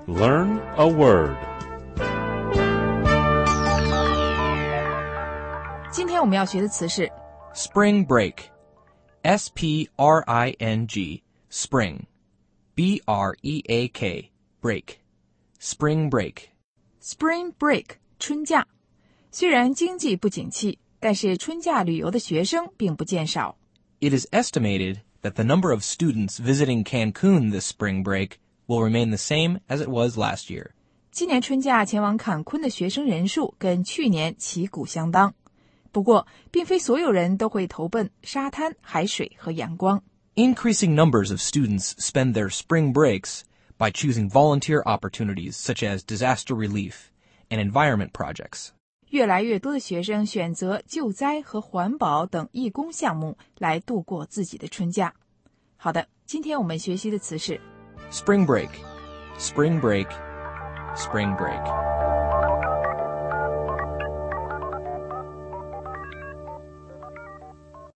Learn a word. 今天我们要学的词是 Spring break. S-P-R-I-N-G. Spring. B-R-E-A-K. Break. Spring break. Spring break 春假。虽然经济不景气，但是春假旅游的学生并不见少。 It is estimated that the number of students visiting Cancun this spring break will remain the same as it was last year. 今年春假前往坎昆的学生人数跟去年旗鼓相当。不过，并非所有人都会投奔沙滩、海水和阳光。 Increasing numbers of students spend their spring breaks by choosing volunteer opportunities such as disaster relief and environment projects. 越来越多的学生选择救灾和环保等义工项目来度过自己的春假。好的，今天我们学习的词是 Spring break. Spring break. Spring break.